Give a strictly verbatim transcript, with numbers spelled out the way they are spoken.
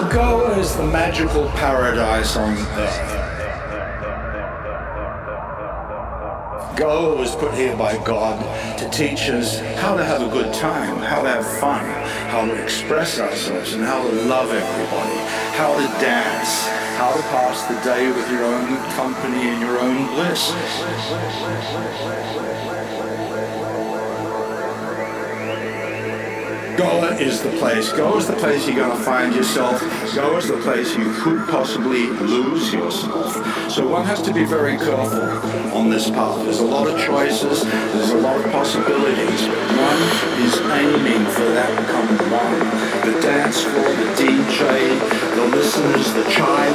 Goa is the magical paradise on earth. Goa was put here by God to teach us how to have a good time, how to have fun, how to express ourselves, and how to love everybody, how to dance, how to pass the day with your own company and your own bliss. Goa is the place. Goa is the place you're going to find yourself. Goa is the place you could possibly lose yourself. So one has to be very careful on this path. There's a lot of choices. There's a lot of possibilities. One is aiming for that common one. The dance floor, the D J, the listeners, the child.